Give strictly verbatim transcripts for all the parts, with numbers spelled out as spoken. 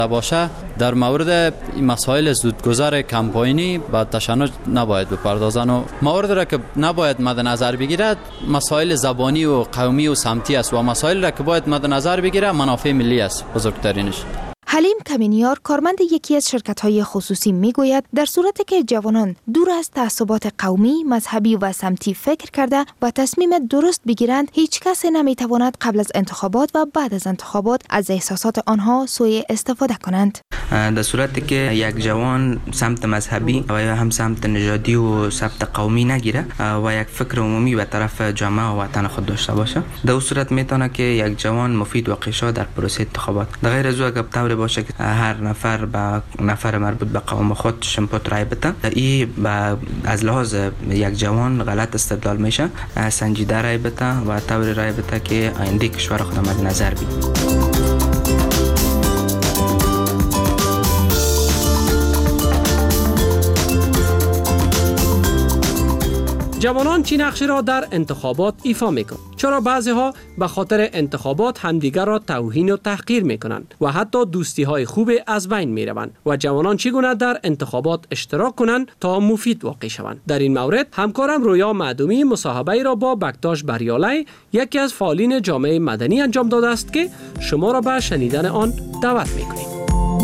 باشه در مورد مسائل زودگذر کمپاینی با تشنج نباید بپردازن و موارد را که نباید مد نظر بگیرد مسائل زبانی و قومی و سمتی است و مسائل را که باید مد نظر بگیره منافع ملی است بزرگترینش. حلیم کمینیار کارمند یکی از شرکت‌های خصوصی میگوید در صورتی که جوانان دور از تعصبات قومی، مذهبی و سمتی فکر کرده و تصمیم درست بگیرند، هیچ کس نمیتواند قبل از انتخابات و بعد از انتخابات از احساسات آنها سوء استفاده کنند. در صورتی که یک جوان سمت مذهبی و یا هم سمت نژادی و سمت قومی نگیره و یک فکر عمومی به طرف جامعه و وطن خود داشته باشه، در اون صورت میتونه که یک جوان مفید واقع شود در پروسه انتخابات. در غیر از او طور باشه که هر نفر با نفر مربوط به قوم خود شمپوت رای بده، این از لحاظ یک جوان غلط استدلال میشه. سنجیده رای بده و طور رای بده که آینده کشور خود مد نظر بگیره. جوانان چی نقشی را در انتخابات ایفا میکنند؟ چرا بعضی ها به خاطر انتخابات همدیگر را توهین و تحقیر میکنند و حتی دوستی های خوب از بین میروند و جوانان چگونه در انتخابات اشتراک کنند تا مفید واقع شوند؟ در این مورد همکارم رویا معدومی مصاحبه را با بکتاش بریالی، یکی از فعالین جامعه مدنی انجام داده است که شما را به شنیدن آن دعوت میکنیم.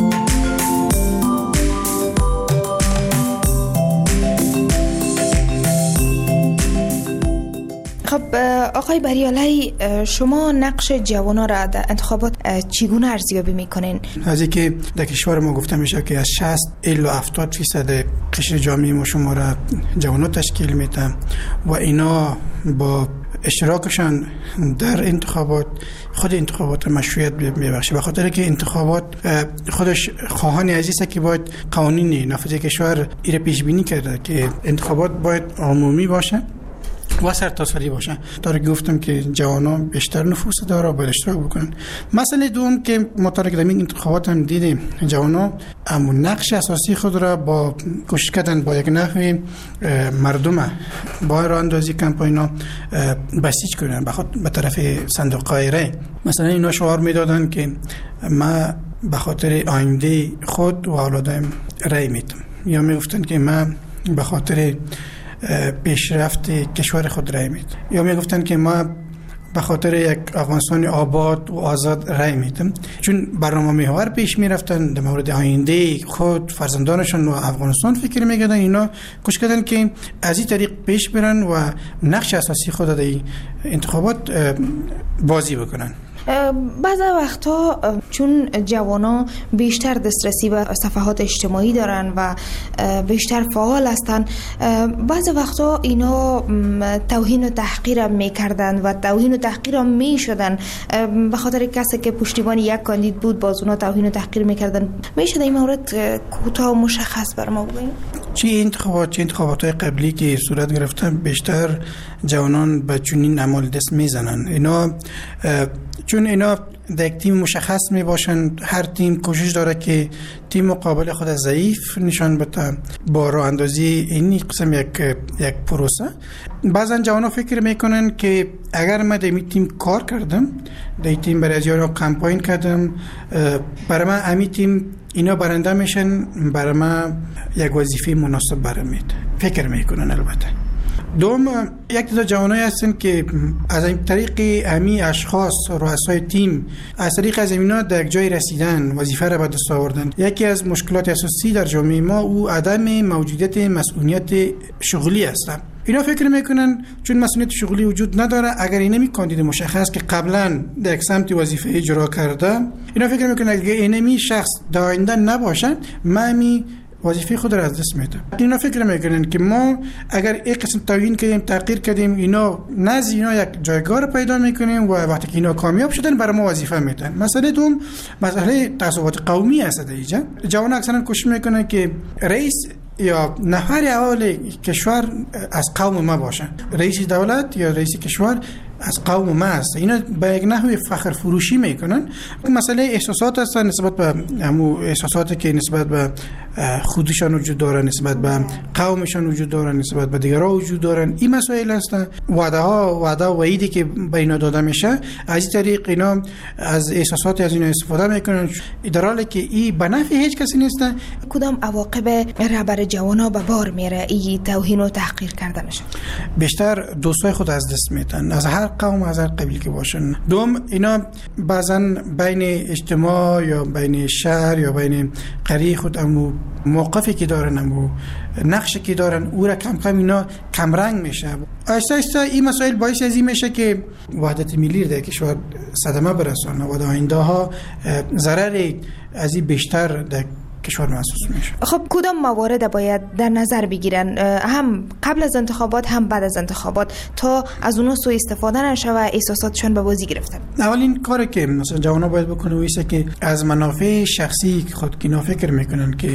خب آقای بریالی، شما نقش جوانان را در انتخابات چگونه ارزیابی میکنین؟ از اینکه در کشور ما گفته میشه که از شصت الی هفتاد فیصد قشر جامعه ما شما را جوانان تشکیل میده و اینا با اشتراکشان در انتخابات خود انتخابات مشروعیت میبخشه، به خاطر که انتخابات خودش خواهان عزیزه که باید قوانین نافذ کشور ایره پیش بینی کرده که انتخابات باید عمومی باشه و سرتاسری باشه. تا گفتم که جوانان بیشتر نفوذ داره باید اشتراک بکنن. مسئله دوم که مطابق در این انتخابات هم دیدیم جوانان اما نقش اساسی خود را با کوشش کردن با یک نحوی مردم با راه اندازی کمپاینا بسیج کنن به طرف صندوق‌های رای. مثلا اینا شعار میدادن که ما به خاطر آینده خود و اولادم رای میدم، یا میگفتن که من به خاطر پیشرفت کشور خود رای میدم، یا میگفتن که ما به خاطر یک افغانستان آباد و آزاد رای میدم. چون برنامه محور پیش میرفتن در مورد آینده خود، فرزندانشون و افغانستان فکر میکردن، اینا کوشش کردن که از این طریق پیش برن و نقش اساسی خود در انتخابات بازی بکنن. بعض وقتا چون جوانا بیشتر دسترسی به صفحات اجتماعی دارن و بیشتر فعال هستن، بعض وقتا اینا توهین و تحقیر میکردن و توهین و تحقیر میشدن به خاطر کسی که پشتیبان یک کاندید بود، باز اونا توهین و تحقیر میکردن. میشه این مورد کوتاه و مشخص بر ما بگین؟ چه انتخابات چه انتخابات های قبلی که صورت گرفتن بیشتر جوانان به چنین اعمال دست میزنن. اینا چون اینا در یک تیم مشخص می باشن، هر تیم کوشش داره که تیم مقابل خود ضعیف نشان بده با راه اندازی این قسم یک یک پروسه. بعضا جوانا فکر میکنن که اگر من در این تیم کار کردم، در این تیم برای از یارو کمپاین کردم، برای من امی تیم اینا برنده میشن، برای من یک وظیفه مناسب برام میده. فکر میکنن. البته دوم یک تا جوانایی هستن که از این طریق امی اشخاص رؤسای تیم از طریق از اینا در یک جای رسیدن، وظیفه را به دست آوردن. یکی از مشکلات اساسی در جامعه ما او عدم موجودیت مسئولیت شغلی است. اینا فکر میکنن چون مسئولیت شغلی وجود نداره، اگر اینمی کاندید مشخص که قبلا در یک سمت وظیفه اجرا کرده، اینا فکر میکنن اگر اینمی شخص در آینده نباشن من وظیفه خود را از دست میدم. اینا فکر میکنن که ما اگر یک قسم توهین کردیم، تحقیر کردیم، اینا نزد اینا یک جایگاه رو پیدا میکنیم و وقتی که اینا کامیاب شدن برای ما وظیفه میدن. مسئله دوم مسئله تعصبات قومی است. اینجا جوان اکثرا کوشش میکنن که رئیس یا نفر اول کشور از قوم ما باشه، رئیس دولت یا رئیس کشور از قوم ما است. اینا به یک نحوی فخر فروشی میکنن. مسئله احساسات است نسبت به همو احساساتی که نسبت به خودشان وجود دارن، نسبت به قومشان وجود دارن، نسبت به دیگرها وجود دارن. این مسائل هستن. وعده ها وعده و وعیدی که به اینا داده میشه، از این طریق اینا از احساسات از اینا استفاده میکنن، در حالی که این به نفع هیچ کسی نیست. کدام عواقب رهبر جوانا به بار میره این توهین و تحقیر کرده میشه؟ بیشتر دوستای خود از دست میدن، از هر قوم، از هر قبیله که باشن. دوم اینا بعضا بین اجتماع یا بین شهر یا بین قریه خود امو موقفی که دارن، امو نقشی که دارن، او را کم کم اینا کم رنگ میشه. آهسته آهسته این مسائل باعث از این میشه که وحدت ملی در کشور صدمه برسونه و در آینده ها ضرر از این بیشتر در کشور محسوس میشه. خب کدام موارد باید در نظر بگیرن، هم قبل از انتخابات هم بعد از انتخابات، تا از اونها سوء استفاده نشه و احساساتشون به بازی گرفته؟ اولین کاری که مثلا جوانا باید بکنه ویسه که از منافع شخصی خود که فکر میکنن که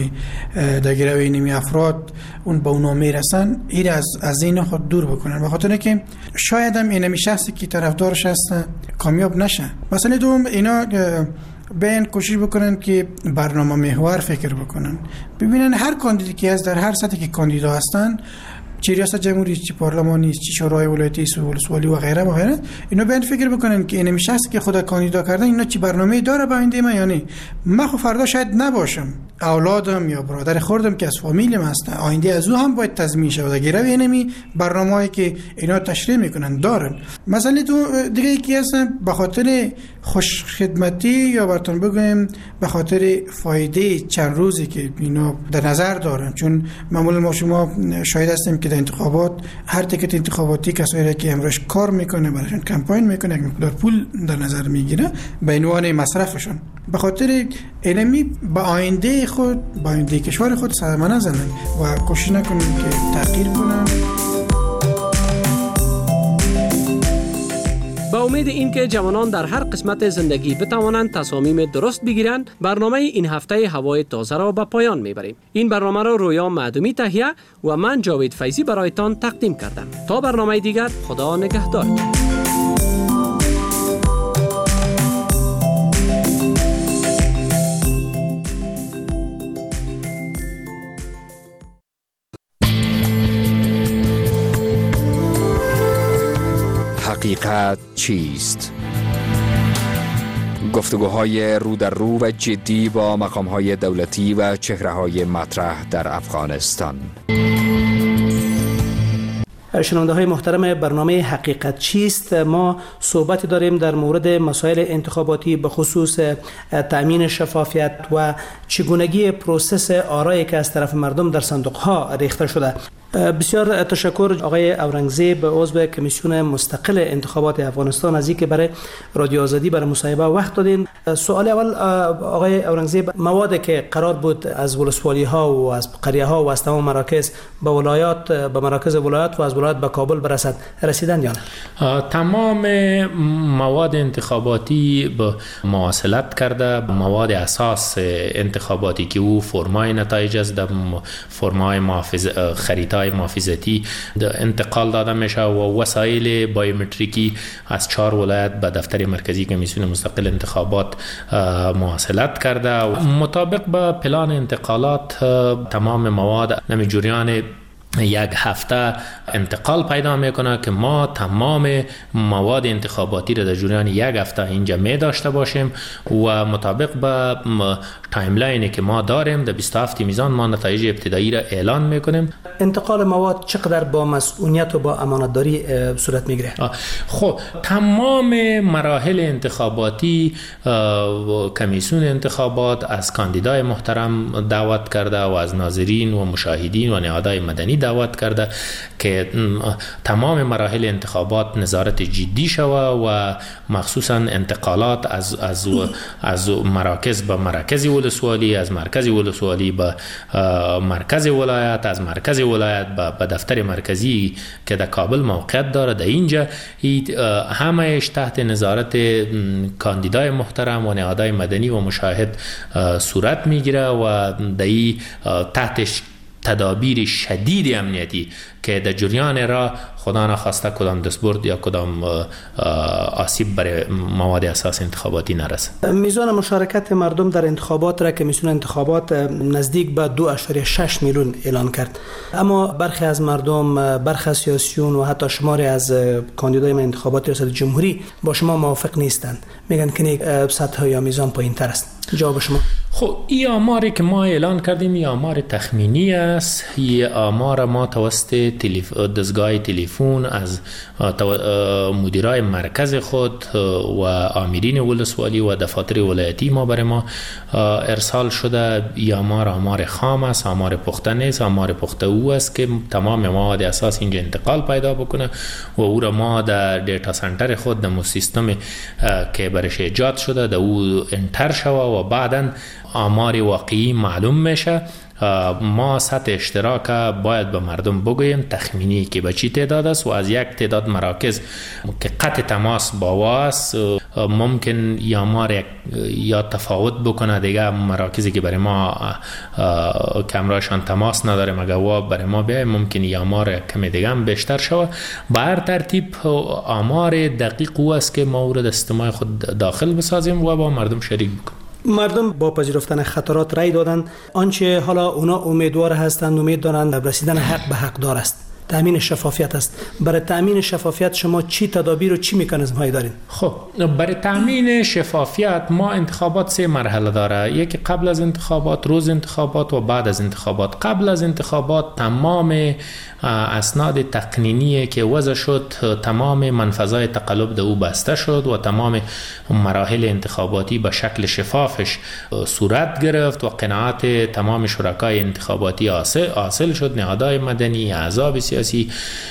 در گروه اینمی افراد اون به اونا میرسن، این از از این خود دور بکنن، به خاطر که شاید هم اینمی شخصی که طرفدارش هست کامیاب نشه. مثلا دوم اینا بین کوشش بکنن که برنامه محور فکر بکنن، ببینن هر کاندیدی که از در هر سطحی که کاندیدا هستن، چه ریاست جمهوری، چه پارلمانی، چه شورای ولایتی، ولسوالی و غیره و غیره، اینو بین فکر بکنن که این شخصی که خدا کاندیدا کردن اینا چه برنامه‌ای داره با آینده ما. یعنی من خو فردا شاید نباشم، اولادم یا برادر خوردم که از فامیلم هستن، آینده از او هم باید تضمین شه و گیره اینمی برنامه‌ای که اینا تشریح میکنن دارن. مثلا تو دیگه یکی هستن به خاطر خوش خدمتی یا براتون بگم به خاطر فایده چند روزی که اینا در نظر دارن، چون معمولا ما شما شاهد هستیم که در انتخابات هر تیکت انتخاباتی کسایی که امروز کار میکنه براشون کمپاین میکنه یک مقدار پول در نظر میگیره به عنوان مصرفشون. به خاطر اینمی به آینده خود، به آینده کشور خود صدمه نزنن و کوشش نکنن که تغییر کنن. با امید اینکه جوانان در هر قسمت زندگی بتوانند تصامیم درست بگیرند، برنامه این هفته هوای تازه را به پایان میبریم. این برنامه را رویا معدومی تهیه و من جاوید فیضی برایتان تقدیم کردم. تا برنامه دیگر، خدا نگهدار. حقیقت چیست؟ گفتگوهای رو در رو و جدی با مقام‌های دولتی و چهره‌های مطرح در افغانستان. شنونده های محترم برنامه حقیقت چیست، ما صحبت داریم در مورد مسائل انتخاباتی به خصوص تأمین شفافیت و چگونگی پروسس آرایی که از طرف مردم در صندوق ها ریخته شده. بسیار تشکر آقای اورنگزیب، عضو کمیسیون مستقل انتخابات افغانستان، از اینکه برای رادیو آزادی برای مصاحبه وقت دادین. سوال اول آقای اورنگزیب، موادی که قرار بود از ولسوالی ها و از قریه ها و از تمام مراکز به ولایات، به مراکز ولایات و از ولایات به کابل برسد، رسیدن یا نه؟ تمام مواد انتخاباتی به مواصلت کرده. مواد اساس انتخاباتی که او فرمای نتایج است، در فرمای محافظ خریدای محافظتی انتقال داده میشه و وسایل بایومتریکی از چهار ولایت به دفتر مرکزی کمیسیون مستقل انتخابات مواصلت کرده. مطابق به پلان انتقالات تمام مواد نمی جریان یک هفته انتقال پیدا میکنه که ما تمام مواد انتخاباتی را در جریان یک هفته اینجا می داشته باشیم و مطابق به تایملاینی که ما داریم در بیست و هفت میزان ما نتایج ابتدایی را اعلان میکنیم. انتقال مواد چقدر با مسئولیت و با امانتداری صورت میگیره؟ خب تمام مراحل انتخاباتی کمیسیون انتخابات از کاندیدای محترم دعوت کرده و از ناظرین و مشاهدین و نهادهای مدنی دعوت کرده که تمام مراحل انتخابات نظارت جدی شوه و مخصوصا انتقالات از از از مراکز به مرکز ولسوالی، از مرکز ولسوالی به مرکز ولایت، از مرکز ولایت به دفتر مرکزی که در کابل موقعیت داره، در اینجا همهش تحت نظارت کاندیدای محترم و نهادهای مدنی و مشاهد صورت میگیره و در تحتش تدابیر شدید امنیتی که در جریان را خدا نخواسته کدام دستبرد یا کدام آسیب برای مواد اساس انتخاباتی نرسه. میزان مشارکت مردم در انتخابات را که میسون انتخابات نزدیک به دو اشاری شش میلیون اعلان کرد، اما برخی از مردم، برخی از سیاسیون و حتی شماری از کاندیدای انتخابات ریاست جمهوری با شما موافق نیستند، میگن که سطح یا میزان پایین تر است. جواب شما؟ خب این آماری که ما اعلان کردیم این آمار تخمینی است. این آمار ما توسط تلیف... دستگاه تلفن از مدیرای مرکز خود و آمرین ولسوالی و دفاتر ولایتی ما برای ما ارسال شده. این آمار آمار خام است، آمار پخته نیست. آمار پخته او است که تمام مواد اساس اینجا انتقال پیدا بکنه و او را ما در دیتا سنتر خود در سیستم که برش ایجاد شده در او انتر شوه و بعداً آمار واقعی معلوم میشه. ما سطح اشتراک باید به مردم بگوییم تخمینی که به چی تعداد است و از یک تعداد مراکز که قطع تماس با واس ممکن یا آمار یا تفاوت بکنه. دیگه مراکزی که برای ما کمرایشان تماس نداره مگه وا برای ما بیای ممکن یا آمار کمی دیگه هم بیشتر شوه. به هر ترتیب آمار دقیق او است که ما او را در سیستم خود داخل بسازیم و با مردم شریک بکنیم. مردم با پذیرفتن خطرات رای دادند. آنچه حالا اونا امیدوار هستند، امید دارند رسیدن حق به حقدار است. تامین شفافیت است. برای تامین شفافیت شما چی تدابیر و چی مکانیزم هایی دارین؟ خب برای تامین شفافیت ما انتخابات سه مرحله داره. یکی قبل از انتخابات، روز انتخابات و بعد از انتخابات. قبل از انتخابات تمام اسناد تقنینی که وضع شد، تمام منفذهای تقلب ده او بسته شد و تمام مراحل انتخاباتی به شکل شفافش صورت گرفت و قناعت تمام شرکای انتخاباتی حاصل شد. نهادهای مدنی، احزاب سیاسی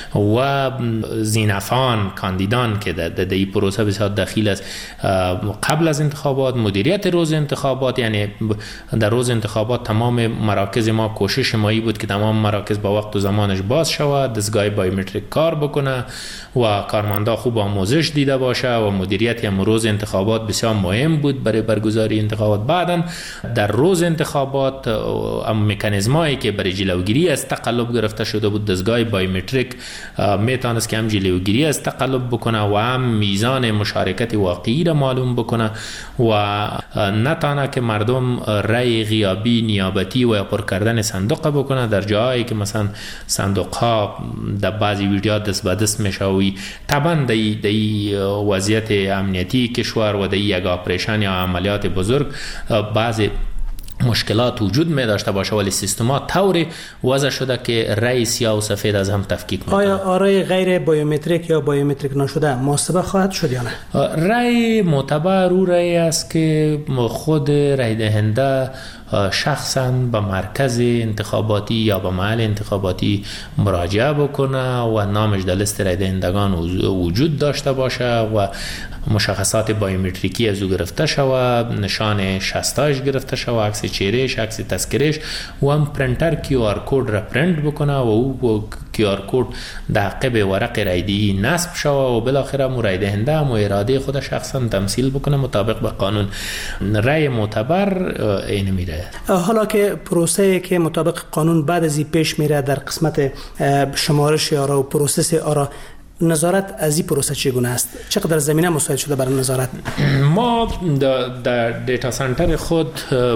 و زینفان کاندیدان که در این پروسه بسیار دخیل است. قبل از انتخابات مدیریت روز انتخابات، یعنی در روز انتخابات تمام مراکز ما کوشش مایی بود که تمام مراکز با وقت و زمانش باز شود، دستگاه بایومتریک کار بکنه و کارمندا خوب آموزش دیده باشه و مدیریت هم روز انتخابات بسیار مهم بود برای برگزاری انتخابات. بعداً در روز انتخابات مکانیزمایی که برای جلوگیری از تقلب گرفته شده بود، دستگاه بایومتریک میتونست که هم جلوگیری از تقلب بکنه و هم میزان مشارکت واقعی را معلوم بکنه و نتانه که مردم رای غیابی، نیابتی و یا پر کردن صندوق بکنه در جایی که مثلا صندوق ها در بعضی ویدیوها دست به دست میشوی. طبعا در این وضعیت امنیتی کشور و در یک آپریشن یا عملیات بزرگ بعضی مشکلات وجود می داشته باشه، ولی سیستما طوری وضع شده که رای سیاه و سفید از هم تفکیک میکنه. آیا آرای غیر بایومتریک یا بایومتریک نشده محاسبه خواهد شد یا نه؟ رای معتبر او رای است که خود رای دهنده شخصا به مرکز انتخاباتی یا به محل انتخاباتی مراجعه بکنه و نامش در لیست رای دهندگان وجود داشته باشه و مشخصات بایومتریکی از او گرفته شود، نشان شستاش گرفته شود، عکس چهرهش، عکس تذکرهش و هم پرنتر کیو آر کد را پرنت بکنه و او کیو آر کد در عقب ورق رایدهی نصب شود و بالاخره مو رای دهنده هم اراده خود شخصا تمثیل بکنه مطابق به قانون. رای معتبر این میره. حالا که پروسه که مطابق قانون بعد از این پیش میره در قسمت شمارش آرا و پروسس آرا، نظارت از این پروسه چگونه است؟ چقدر زمینه مساعد شده برای نظارت؟ ما در دیتا سنتر خود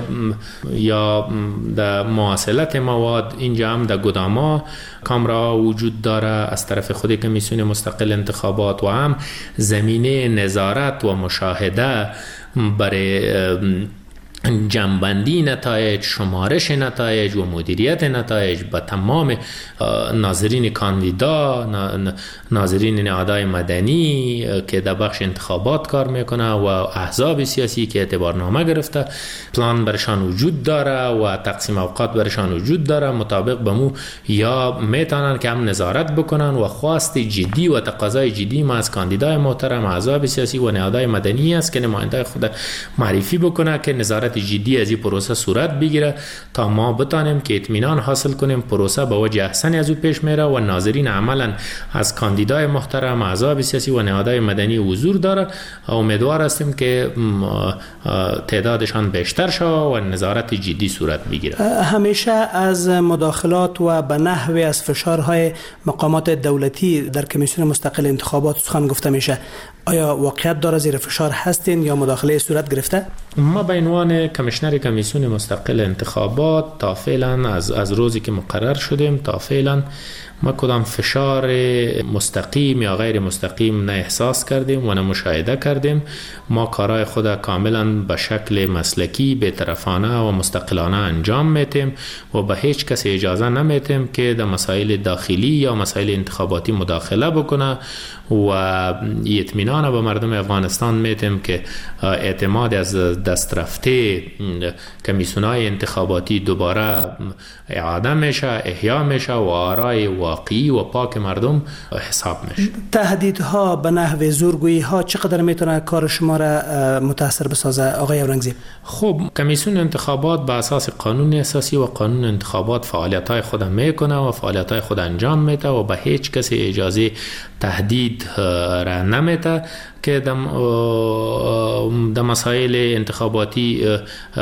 یا در مواصلت مواد اینجا هم در گداما کامرا وجود داره از طرف خود کمیسیون مستقل انتخابات و هم زمینه نظارت و مشاهده برای جمع‌بندی نتایج، شمارش نتایج و مدیریت نتایج به تمام ناظرین کاندیدا، ناظرین نهادهای مدنی که در بخش انتخابات کار میکنه و احزاب سیاسی که اعتبارنامه گرفته، پلان برشان وجود داره و تقسیم اوقات برشان وجود داره. مطابق به مو یا میتونن که هم نظارت بکنن و خواست جدی و تقاضای جدی ما از کاندیدای محترم، احزاب سیاسی و نهادهای مدنی است که نماینده خود معرفی بکنه که نظارت نظارت جدی از این پروسه صورت بگیره تا ما بتانیم که اطمینان حاصل کنیم پروسه به وجه احسن از او پیش میره و ناظرین عملا از کاندیدای محترم، احزاب سیاسی و نهادهای مدنی حضور داره. امیدوار هستیم که تعدادشان بیشتر شود و نظارت جدی صورت بگیره. همیشه از مداخلات و به نحوی از فشارهای مقامات دولتی در کمیسیون مستقل انتخابات سخن گفته میشه. آیا واقعیت داره زیر فشار هستین یا مداخله صورت گرفته؟ ما به عنوان کمیشنر کمیسیون مستقل انتخابات تا فعلا از از روزی که مقرر شدیم تا فعلا ما کدام فشار مستقیم یا غیر مستقیم نه احساس کردیم و نه مشاهده کردیم. ما کارهای خود کاملا به شکل مسلکی، بی‌طرفانه و مستقلانه انجام میتیم و به هیچ کس اجازه نمیتیم که در مسائل داخلی یا مسائل انتخاباتی مداخله بکنه و اطمینان به مردم افغانستان میتیم که اعتماد از دست رفته کمیسیون‌های انتخاباتی دوباره اعاده میشه، احیا میشه و آرای واقعی و پاک مردم حساب میشه. تهدیدها به نحو زورگویی ها چقدر میتونه کار شما را متاثر بسازه آقای اورنگزیب؟ خب کمیسیون انتخابات به اساس قانون اساسی و قانون انتخابات فعالیت‌های خود میکنه و فعالیت‌های خود انجام میده و به هیچ کسی اجازه تهدید را نمیده که در مسائل انتخاباتی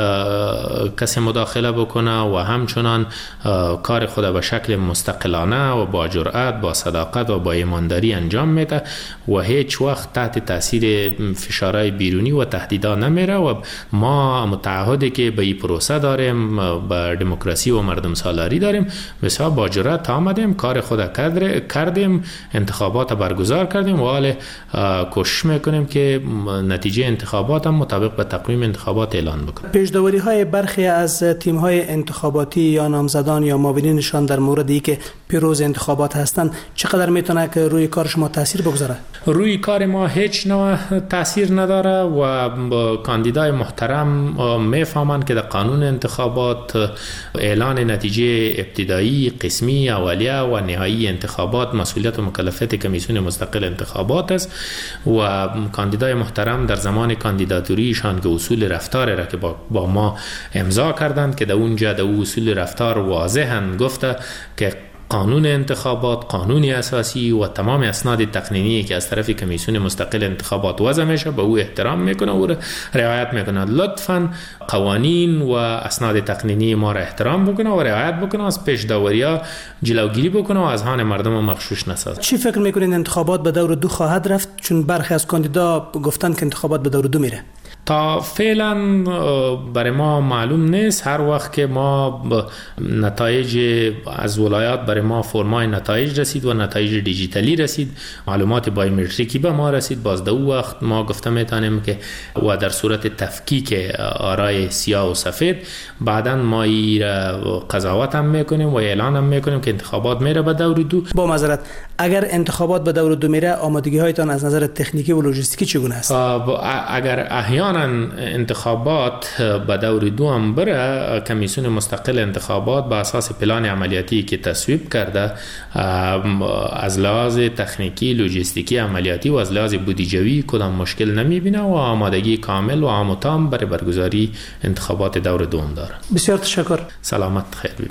کسی مداخله بکنه و همچنان کار خود به شکل مستقلانه و با جرأت، با صداقت و با ایمانداری انجام میده و هیچ وقت تحت تاثیر فشارهای بیرونی و تهدیدها نمیره و ما متعهدی که به این پروسه داریم، به دموکراسی و مردم سالاری داریم، بسیار با جرأت آمدیم، کار خود کردیم، انتخابات برگزار کردیم و حال کوشش میکنیم که نتیجه انتخابات هم مطابق به تقویم انتخابات اعلان بکنیم. پیش‌داوری های برخی از تیم های انتخاباتی یا نامزدان یا معاونینشان در مورد اینکه پیروز انتخابات هستند چقدر میتونه که روی کار شما تاثیر بگذاره؟ روی کار ما هیچ نوع تاثیر نداره و کاندیدای محترم میفهمند که در قانون انتخابات اعلان نتیجه ابتدایی، قسمی، اولیه و نهایی انتخابات مسئولیت و مکلفیت کمیسیون مستقل انتخابات است و کاندیدای محترم در زمان کاندیداتوریشان که اصول رفتار را که با, با ما امضا کردند که در اونجا در اصول رفتار واضحاً گفته که قانون انتخابات، قانون اساسی و تمام اسناد تقنینی که از طرف کمیسیون مستقل انتخابات وضع میشه به او احترام میکنه و رعایت میکنه. لطفاً قوانین و اسناد تقنینی ما را احترام بکنه و رعایت بکنه، از پیش داوری‌ها جلوگیری بکنه و از هان مردم مغشوش نسازه. چی فکر میکنین انتخابات به دور دو خواهد رفت؟ چون برخی از کاندیدا گفتن که انتخابات به دور دو میره. تا فعلا برای ما معلوم نیست. هر وقت که ما نتایج از ولایات برای ما فرمای نتایج رسید و نتایج دیجیتالی رسید، معلومات بایومتریکی به ما رسید، باز در اون وقت ما گفته میتونیم که و در صورت تفکیک آرای سیاه و سفید بعداً ما این قضاوت هم میکنیم و اعلان هم میکنیم که انتخابات میره به دور دو. با معذرت، اگر انتخابات به دور دو میره آمادگی هایتان از نظر تکنیکی و لوجستیکی چگونه است؟ اگر احیانا انتخابات به دور دو هم بره، کمیسیون مستقل انتخابات با اساس پلان عملیاتی که تصویب کرده از لحاظ تکنیکی، لوجستیکی، عملیاتی و از لحاظ بودجه‌ای کدام مشکل نمیبینه و آمادگی کامل و عام و تام برای برگزاری انتخابات دور دوم داره. بسیار تشکر. سلامت خیر ببین.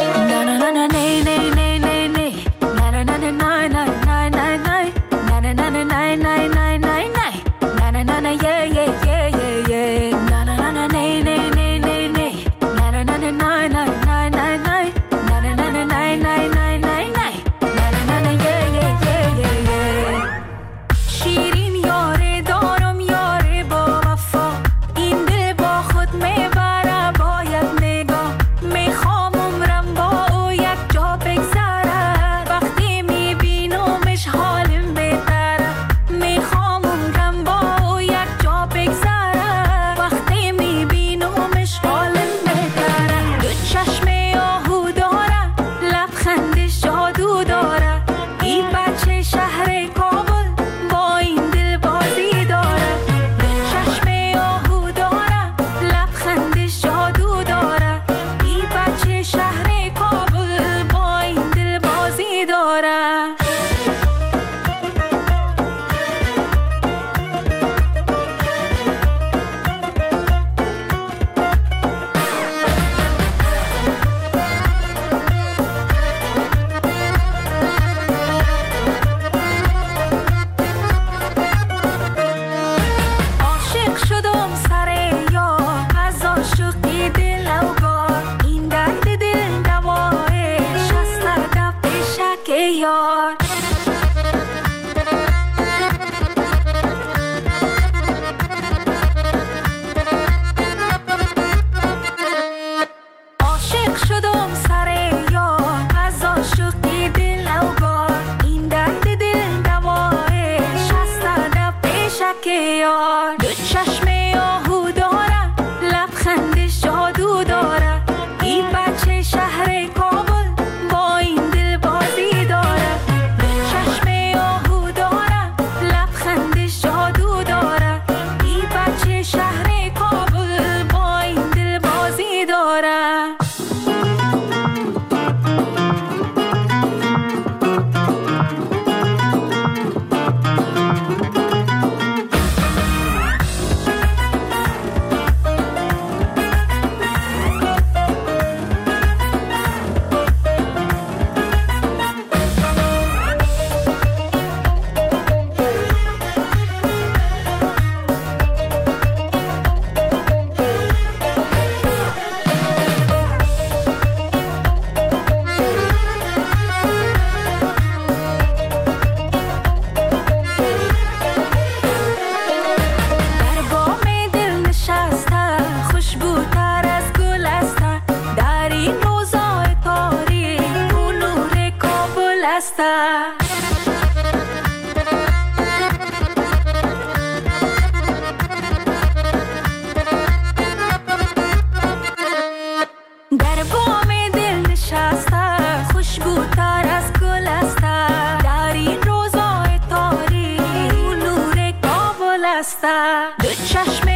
na na چشم